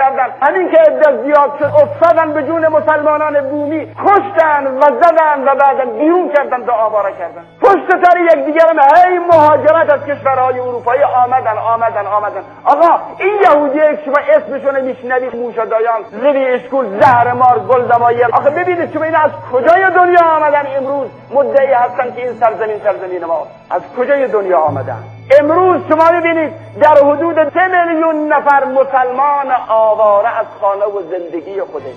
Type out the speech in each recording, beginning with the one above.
کردن. همین که عده زیاد شد افتادن به جون مسلمانان بومی، کشتن و زدن و بعد بیرون کردن و آواره کردن. پشت سر یکدیگر هی مهاجرت از کشورهای اروپایی آمدن. آقا این یهودیه که شما اسمشون میشنوید، موشدایان، زری اشکول، زهرمار، گلدوایر، آخه ببینید شما این از کجای دنیا آمدن؟ امروز مدعی هستن که این سرزمین ما. از کجای دنیا آمدن؟ امروز شما ببینید در حدود 3 میلیون نفر مسلمان آواره از خانه و زندگی خودش.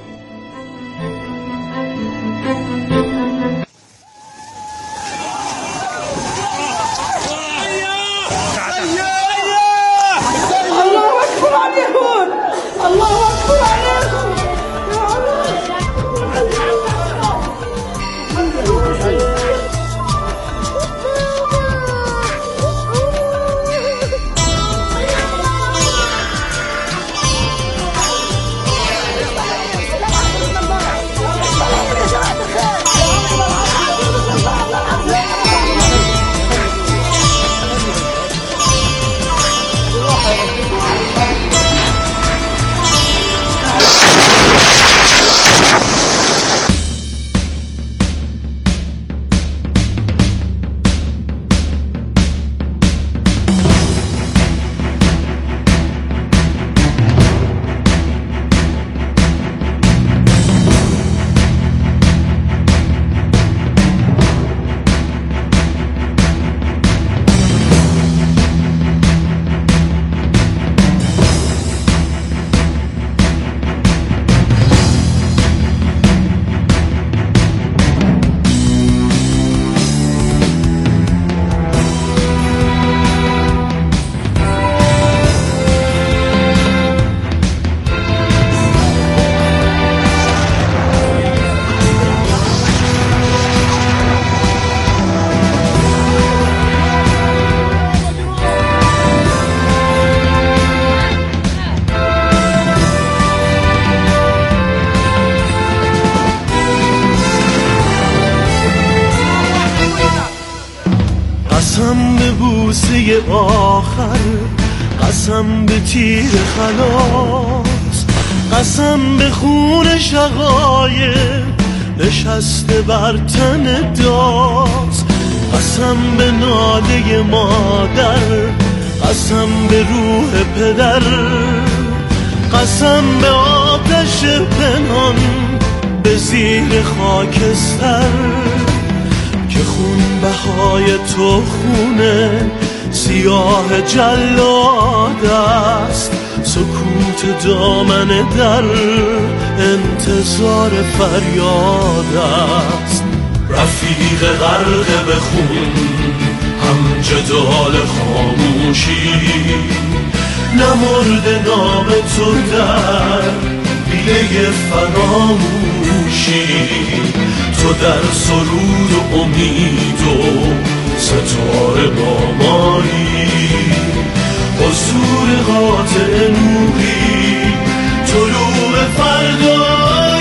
قسم به بوسه آخر، قسم به تیر خلاص، قسم به خون شقایق نشسته بر تن داز، قسم به ناله مادر، قسم به روح پدر، قسم به آتش پنهان به زیر خاکستر که خون بهای تو خونه سیاه جلاد است، سکوت دامن در انتظار فریاد است. رفیق غرق به خون هم جدال خاموشی، نمرد نام تو در پیله فراموشی، تو در سرود و امید و ستاره با مایی، حضور قاطع نوری، طلوع فردایی.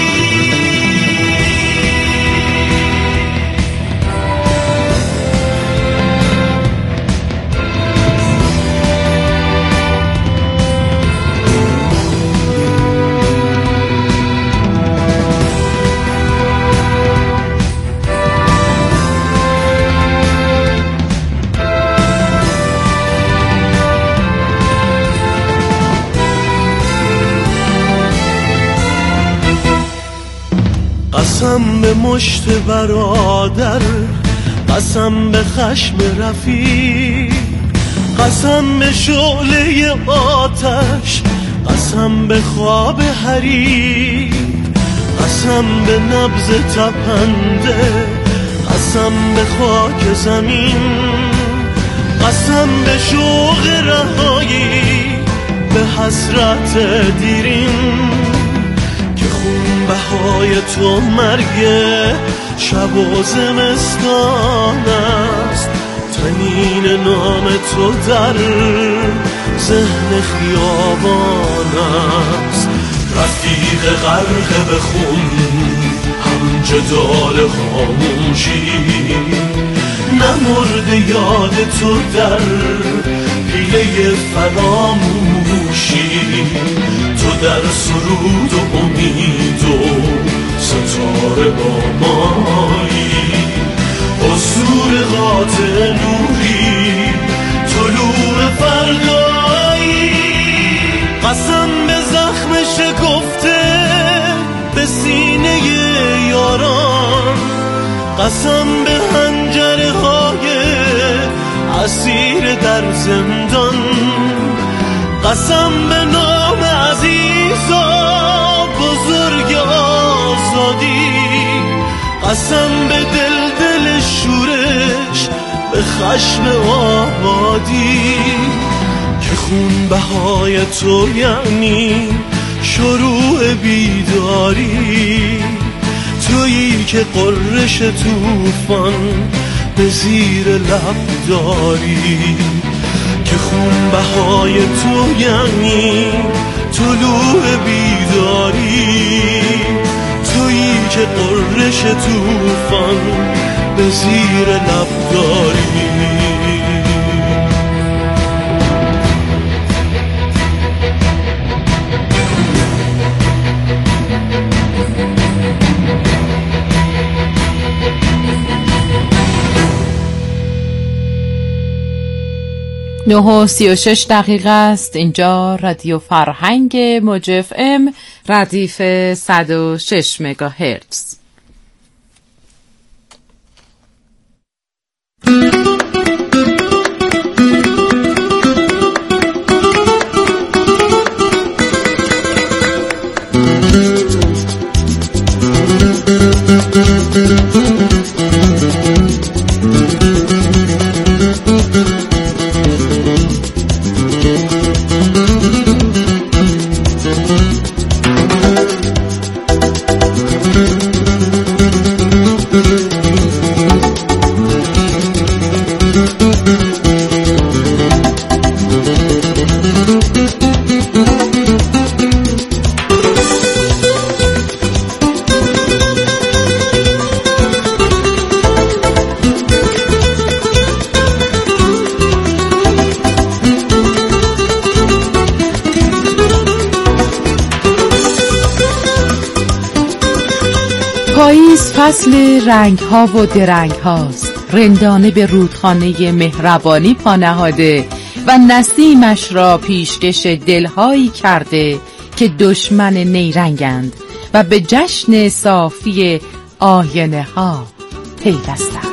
قسم به مشت برادر، قسم به خشم رفیق، قسم به شعله آتش، قسم به خواب حریر، قسم به نبض تپنده، قسم به خاک زمین، قسم به شوق رهایی، به حسرت دیرین که خون بهای تو مرگ شب و زمستان است، تنین نام تو در ذهن خیابان است. رفیق غرق به خون هم جدال خاموشی، نمرد یاد تو در پیله فراموشی، باشی، تو در سرود و امید و ستاره با مایی، حضور قاطع نوری، طلوع فردایی. قسم به زخم شکفته به سینه یاران، قسم به حنجره های اسیر در زندان، قسم به نام عزیزا بزرگ آزادی، قسم به دل شورش، به خشم آبادی، که خون بهای تو یعنی شروع بیداری، تویی که قررش طوفان به زیر لب داری، که خون بهای تو یعنی طلوع بیداری، تویی که قررش طوفان به زیر لب داری. نه و 36 دقیقه است. اینجا رادیو فرهنگ موج FM ردیف 106 مگاهرتز. پاییز فصل رنگ ها و درنگ هاست. رندانه به رودخانه مهربانی پا نهاده و نسیمش را پیشکش دلهایی کرده که دشمن نیرنگند و به جشن صافی آینه ها پیوستند.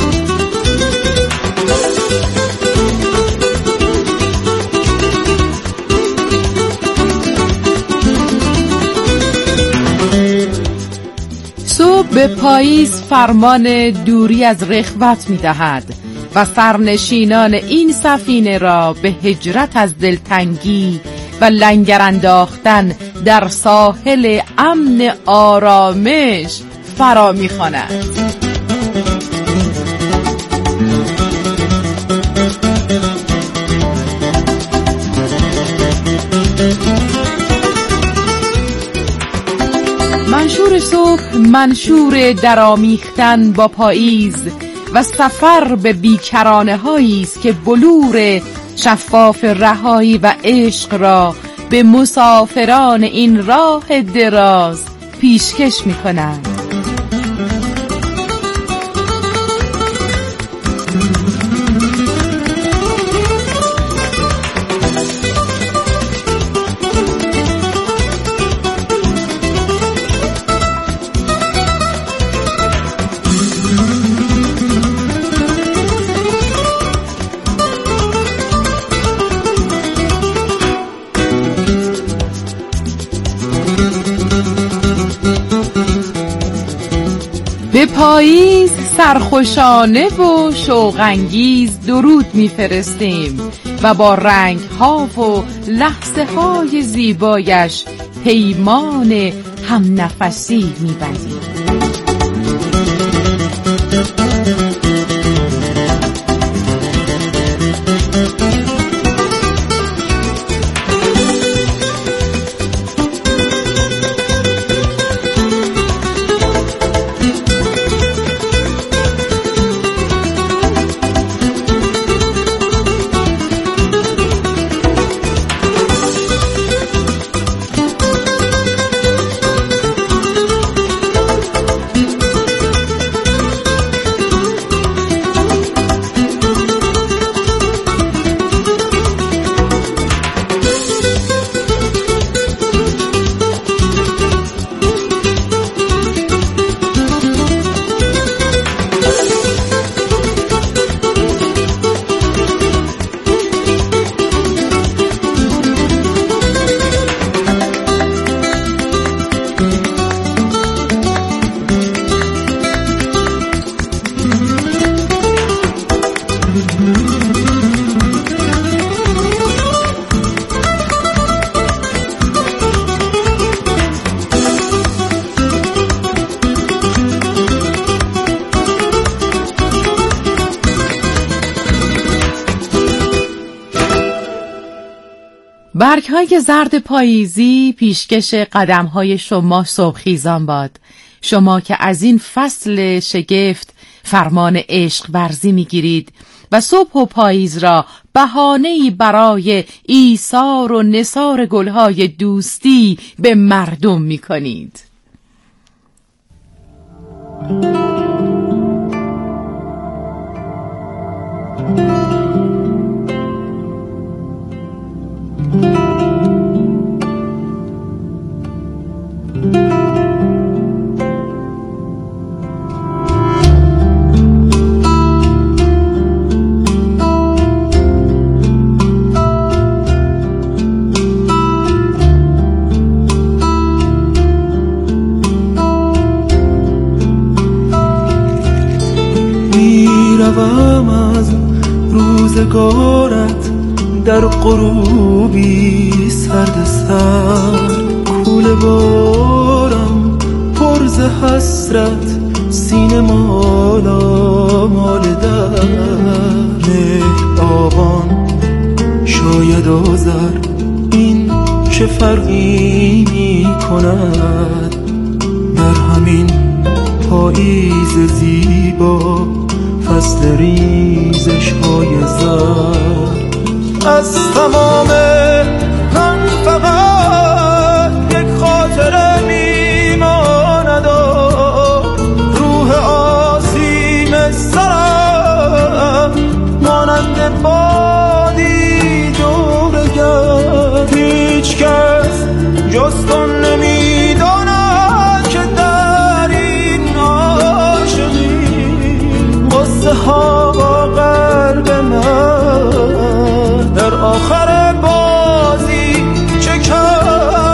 صبح به پاییز فرمان دوری از رخوت می دهد و سرنشینان این سفینه را به هجرت از دلتنگی و لنگر انداختن در ساحل امن آرامش فرا می خواند. منشور صبح منشور درآمیختن با پاییز و سفر به بیکرانه هایی است که بلور شفاف رهایی و عشق را به مسافران این راه دراز پیشکش می کنند. به پاییز سرخوشانه و شوق‌انگیز درود می‌فرستیم و با رنگ‌ها و لحظه‌های زیبایش پیمان همنفسی می‌بندیم. برگ‌های زرد پاییزی پیشکش قدم‌های شما صبحخیزان باد. شما که از این فصل شگفت فرمان عشق ورزی می‌گیرید و صبح و پاییز را بهانه‌ای برای ایثار و نثار گل‌های دوستی به مردم می‌کنید. میروم از روزگارت در غروبی سرد سر، کوله بارم پر ز حسرت، سینه مالا مال در مهر آبان شاید آذر، این چه فرقی می کند در همین پاییز زیبا، فصل ریزش های زر. از تمام من فقط یک خاطره میماند، روح آسیم سرم مانند بادی دور گرد. هیچ کس جز تو نمیداند که در این عاشقی قصه ها با قلب من در آخر بازی چه کرد.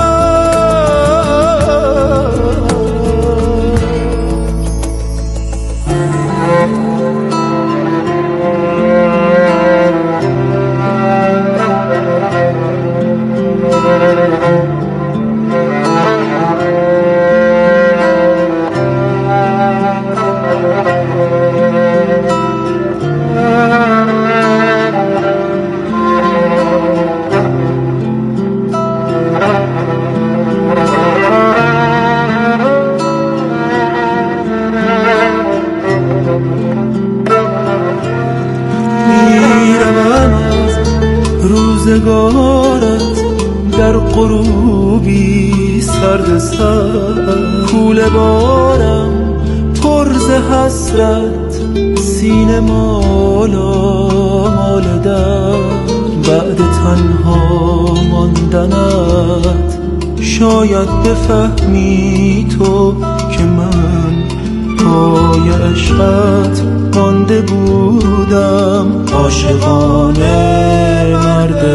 روزگارت در غروبی سرد سر، کوله بارم پر ز حسرت، سینه مالا مال در. بعد تنها ماندنت شاید بفهمی تو که من پای عشقت مانده بودم، عاشقانه مرد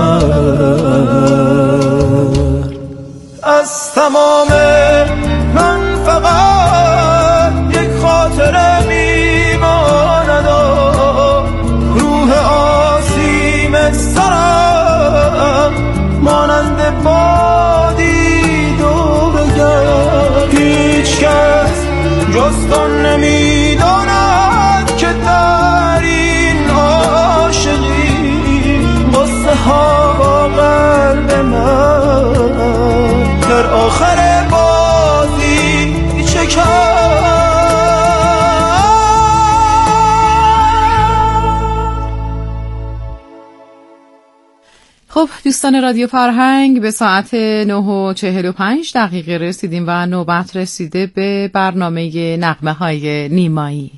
مرد. از تمام من فقط یک خاطره میماند، روح آسیم سرم مانند بادی دور گرد. هیچ کس جز تو نمیداند که در این عاشقی قصه ها با قلب من در آخر بازی چه کرد. خب دوستان رادیو فرهنگ، به ساعت 9:45 رسیدیم و نوبت رسیده به برنامه نغمه‌های نیمایی.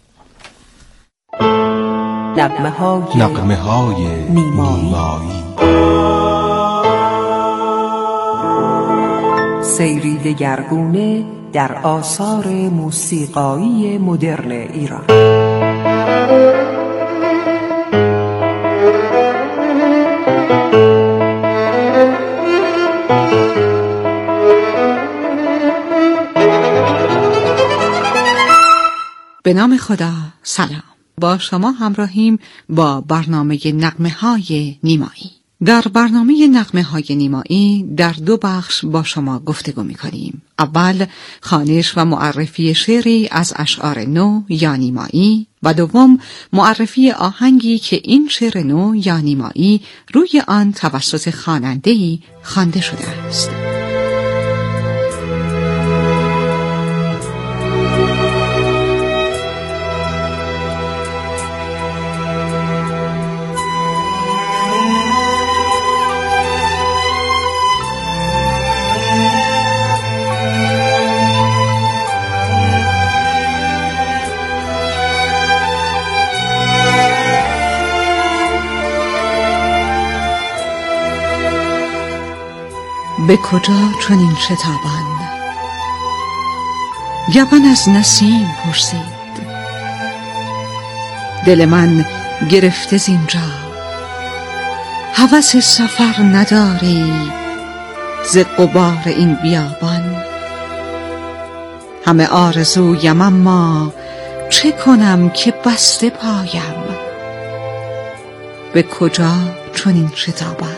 نغمه‌های نیمایی. سیری دگرگونه در آثار موسیقایی مدرن ایران. به نام خدا، سلام. با شما همراهیم با برنامه نغمه‌های نیمایی. در برنامه نغمه‌های نیمایی در 2 بخش با شما گفتگو می‌کنیم. اول خوانش و معرفی شعری از اشعار نو یا نیمایی و دوم معرفی آهنگی که این شعر نو یا نیمایی روی آن توسط خواننده‌ای خوانده شده است. به کجا چنین شتابان؟ گبان از نسیم پرسید. دل من گرفته زینجا، هوس سفر نداری ز غبار این بیابان. همه آرزویم اما چه کنم که بسته پایم. به کجا چنین شتابان؟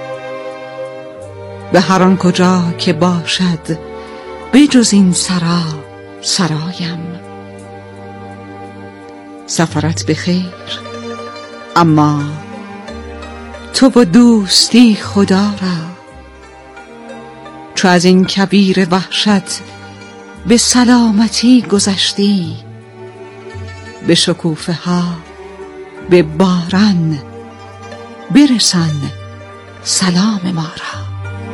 به هر آن کجا که باشد بجز این سرا سرایم. سفرت بخیر، اما تو و دوستی خدا را. چو از این کبیر وحشت به سلامتی گذشتی، به شکوفه ها به باران برسان سلام ما را.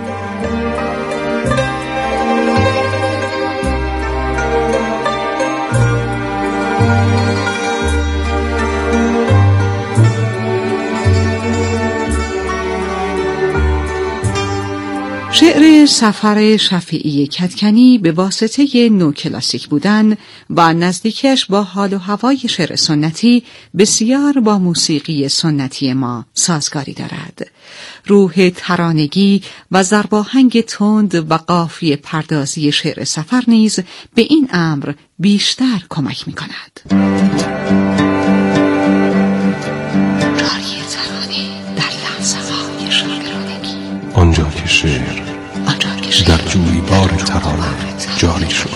شعر سفر شفیعی کدکنی به واسطه نوکلاسیک بودن و نزدیکش با حال و هوای شعر سنتی بسیار با موسیقی سنتی ما سازگاری دارد. روح ترانگی و ضرباهنگ تند و قافیه پردازی شعر سفر نیز به این امر بیشتر کمک می کند. جاری ترانه در لحظه های شاعرانگی، آنجا که شعر در جویبار ترانه جاری شد.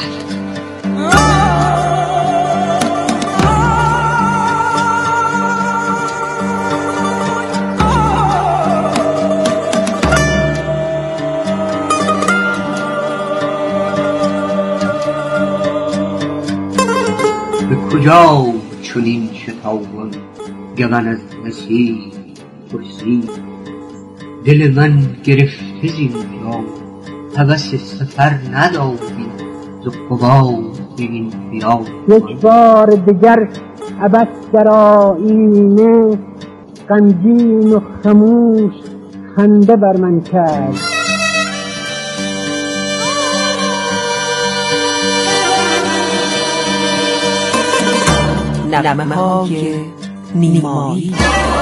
به کجا چنین شتابان؟ گمن از نسیم پرسید. دل من گرفته زینجا، هوس سفر نداری ز غبار این بیابان. یک بار دگر عبث در آیینه، غمگین و خموش خنده بر من کرد. نغمه‌های نیمایی.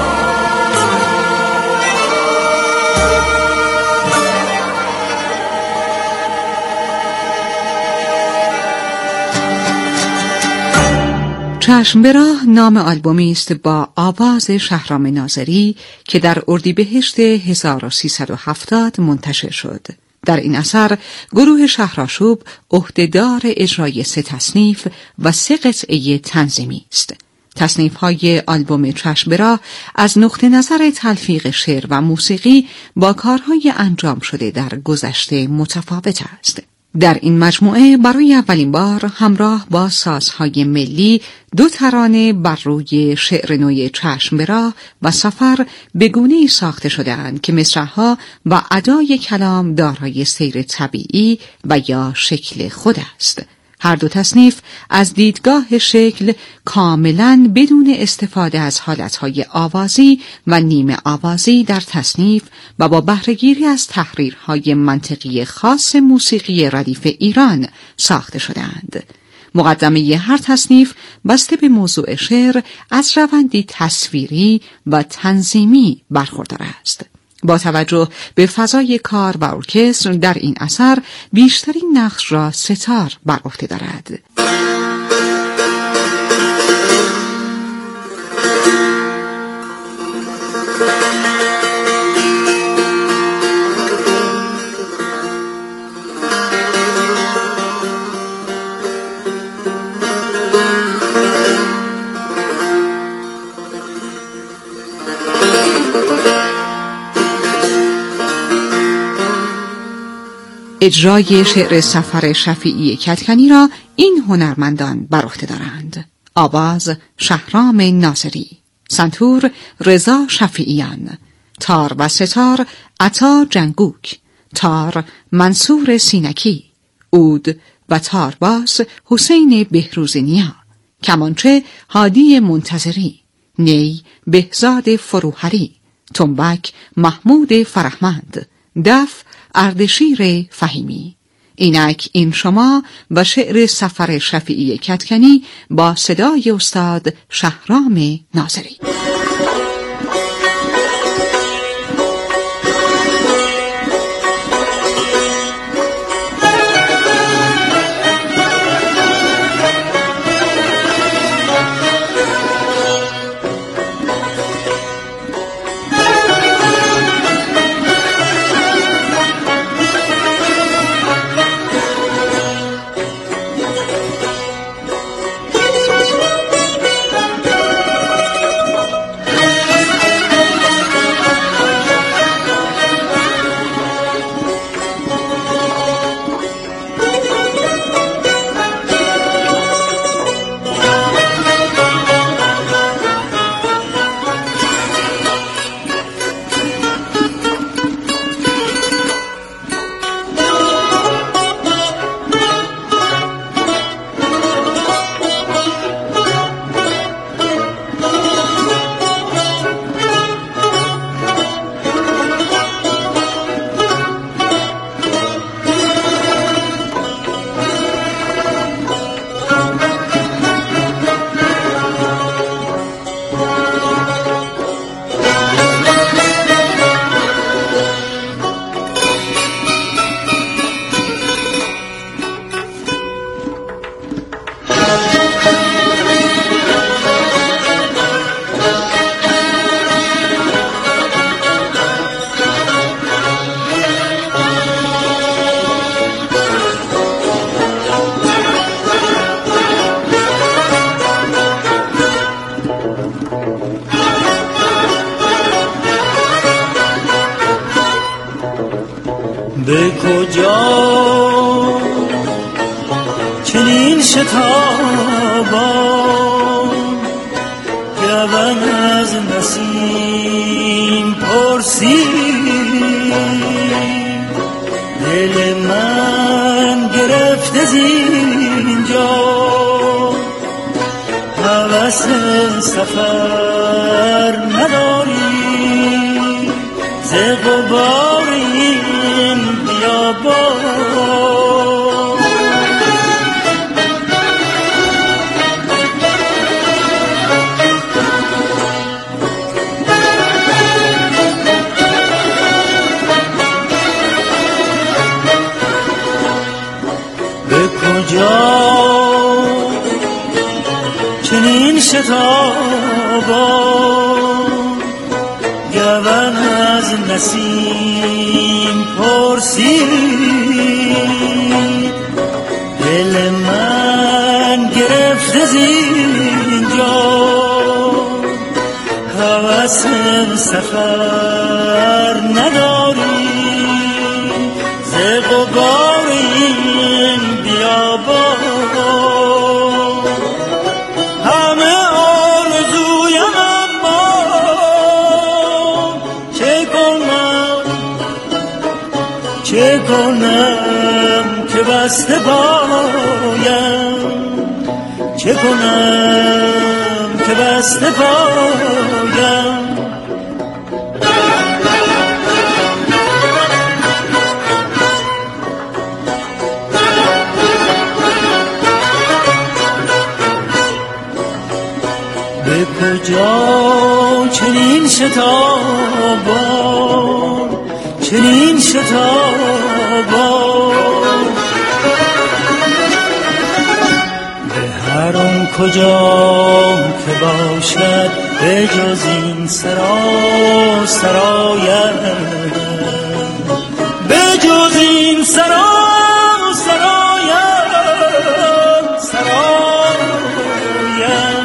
چشم به راه نام آلبومی است با آواز شهرام ناظری که در اردیبهشت 1370 منتشر شد. در این اثر گروه شهرآشوب عهدهدار اجرای 3 تصنیف و 3 قطعه تنظیمی است. تصنیف‌های آلبوم چشم به راه از نقطه نظر تلفیق شعر و موسیقی با کارهای انجام شده در گذشته متفاوت است. در این مجموعه برای اولین بار همراه با سازهای ملی 2 ترانه بر روی شعر نوی چشم به راه و سفر به گونه‌ای ساخته شده‌اند که مصرع‌ها و ادای کلام دارای سیر طبیعی و یا شکل خود است. هر 2 تصنیف از دیدگاه شکل کاملاً بدون استفاده از حالتهای آوازی و نیمه آوازی در تصنیف و با بهره‌گیری از تحریرهای منطقی خاص موسیقی ردیف ایران ساخته شده‌اند. مقدمه هر تصنیف بسته به موضوع شعر از روندی تصویری و تنظیمی برخوردار است. با توجه به فضای کار و ارکستر در این اثر بیشترین نقش را ستار بر عهده دارد. اجرای شعر سفر شفیعی کدکنی را این هنرمندان بر عهده دارند: آواز شهرام ناظری، سنتور رضا شفیعیان، تار و ستار عطا جنگوک، تار منصور سینکی، عود و تارباس حسین بهروزی نیا، کمانچه هادی منتظری، نی بهزاد فروهری، تنبک محمود فرهمند، دف اردشیر فهیمی. اینک این شما و شعر سفر شفیعی کدکنی با صدای استاد شهرام ناظری. به کجا چنین شتابان گون از نسیم پرسید، دل من گرفته زینجا هوس سفر نداری، ز غبار این بیابان به کجا چنین شتابان گون از نسیم پرسید، دل من گرفته زینجا هوس سفر نداری، ز غبار این بیابان همه آرزویم، اما چه کنم که بسته پایم، چه کنم که بسته پایم. به کجا چنین شتابان، چنین شتابان به هر آن کجا که باشد به جز این سرا سرایم، به جز این سرا سرایم سرایم،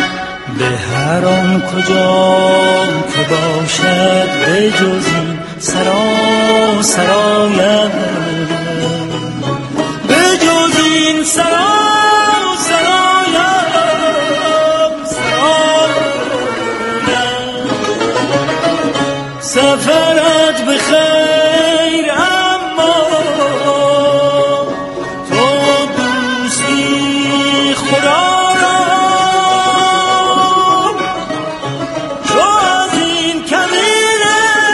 به هر آن کجا که باشد به جز این سرایم به جز این سفرت به خیر اما تو دوستی خدا را تو از این کمین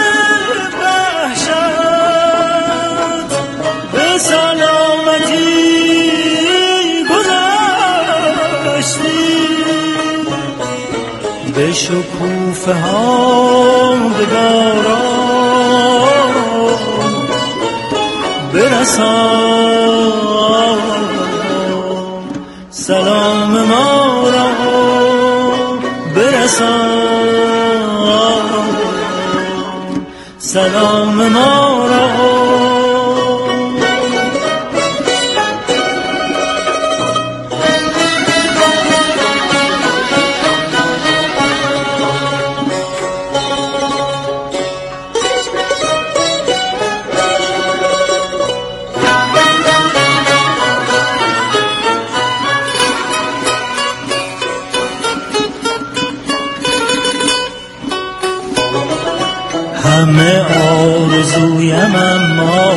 وحشت به سلامتی گذشتی به شکوفه ها به باران برسان سلام ما را برسان سلام ما را همه آرزویم اما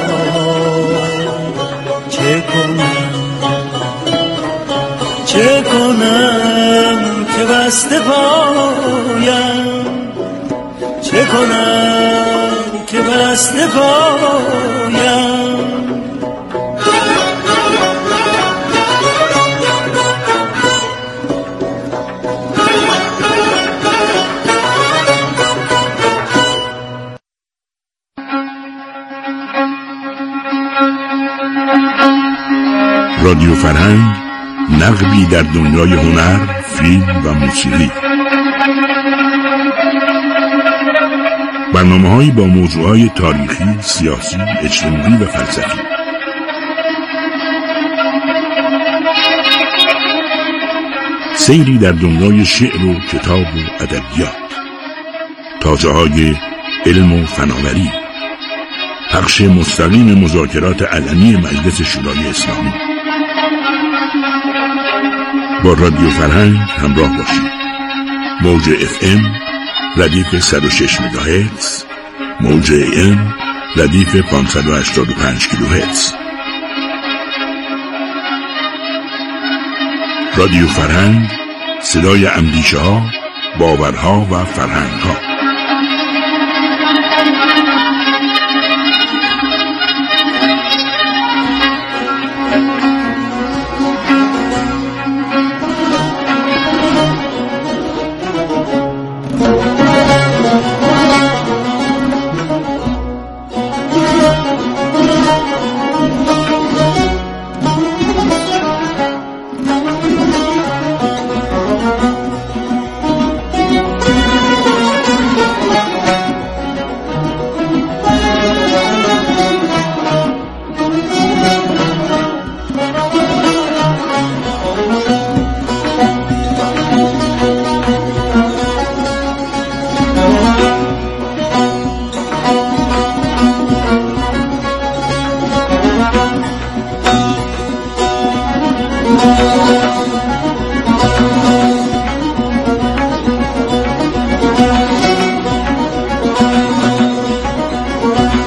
چه کنم که بسته پایم چه کنم که بسته پایم رادیو فرهنگ، نقبی در دنیای هنر، فیلم و موسیقی. برنامه‌هایی با موضوعات تاریخی، سیاسی، اجتماعی و فلسفی. سیری در دنیای شعر و کتاب و ادبیات. تازه‌های علم و فناوری. پخش مستقیم مذاکرات علنی مجلس شورای اسلامی. با رادیو فرهنگ همراه باشید. موج FM ردیف 106 مگاهرتز، موج AM ردیف 585 کیلوهرتز. رادیو فرهنگ، صدای اندیشه ها، باورها و فرهنگ ها.